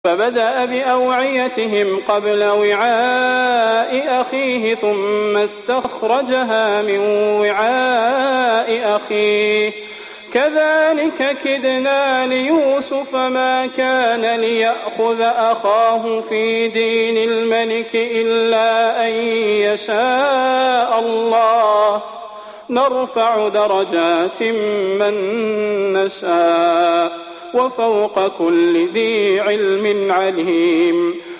فبدأ بأوعيتهم قبل وعاء أخيه ثم استخرجها من وعاء أخيه كذلك كدنا ليوسف ما كان ليأخذ أخاه في دين الملك إلا أن يشاء الله نرفع درجات من نشاء وفوق كل ذي علم عليم.